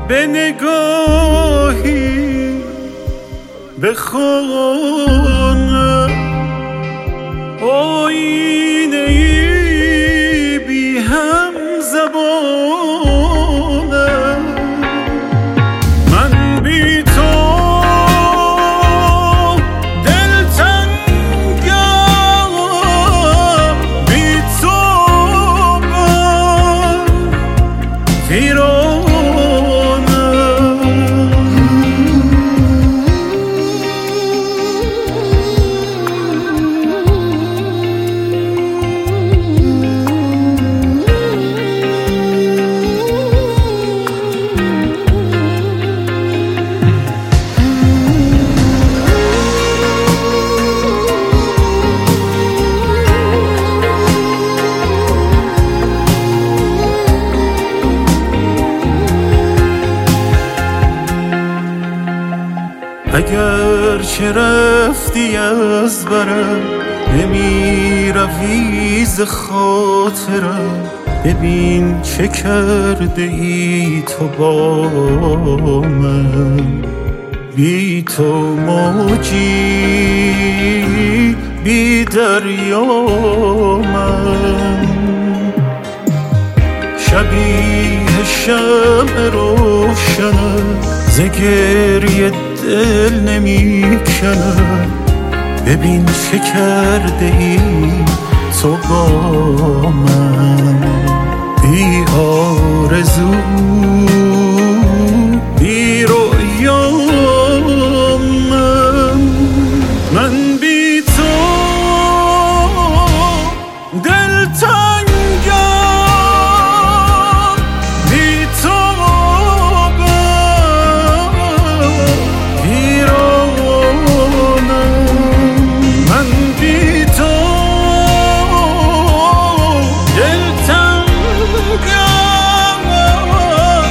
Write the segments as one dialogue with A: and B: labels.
A: به نگاهی به خانه آینه ای بی هم زبانه من بی تو دلتنگم بی تو ویرانه اگر چه رفتی از برم نمی روی ز خاطرم ببین چه کرده ای تو با من بی تو موجی بی دریا من شبیه شمع روشنم ز گریه دل نمی کنم ببین چه کرده ای تو با من بی آرزو بی رویا من بی تو دلتنگم بی تو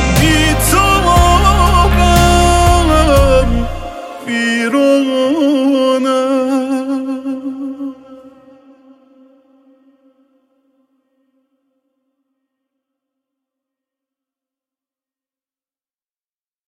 A: بیرون